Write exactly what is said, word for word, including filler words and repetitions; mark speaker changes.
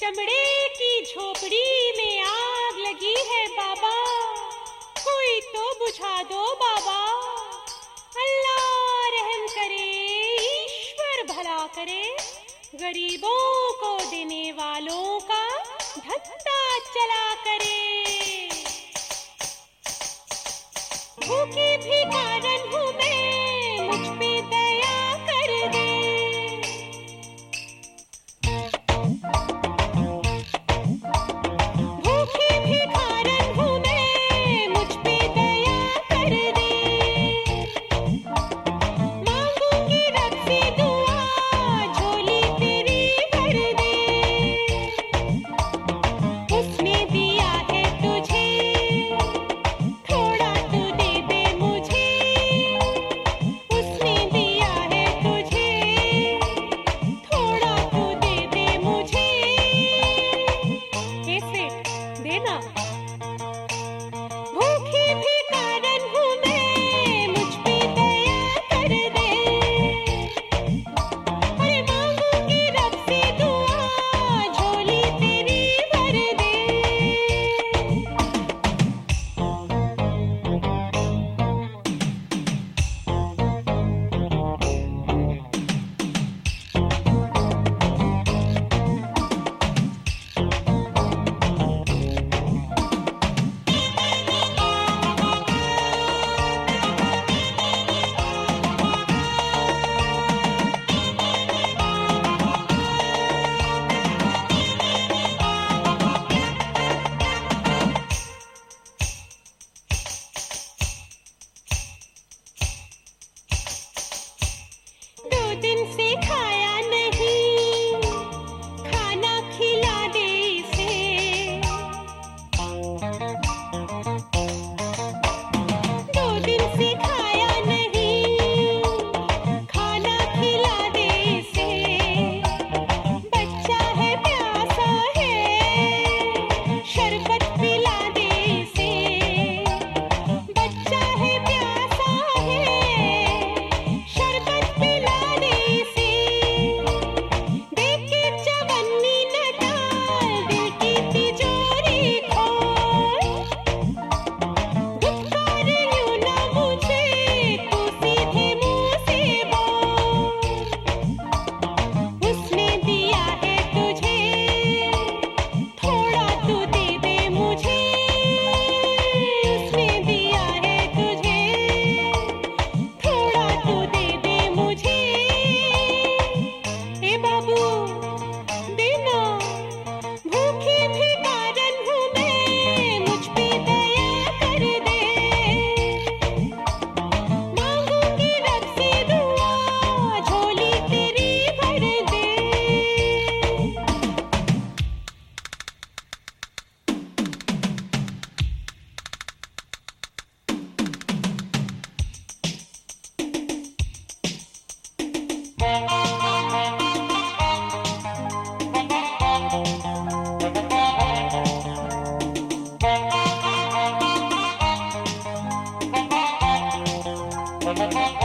Speaker 1: चमड़े की झोपड़ी में आग लगी है बाबा, कोई तो बुझा दो बाबा। अल्लाह रहम करे, ईश्वर भला करे, गरीबों को देने वालों का धंधा चला करे। भूखी भिखारन हूँ मैं, मुझ पे दया कर दे। दिन से खाया नहीं, खाना खिला दे इसे। दो दिन से खाया नहीं, खाना खिला दे इसे। बच्चा है प्यासा है, शरबत पिला दे इसे। बच्चा है प्यासा है, शरबत पिला
Speaker 2: Thank you.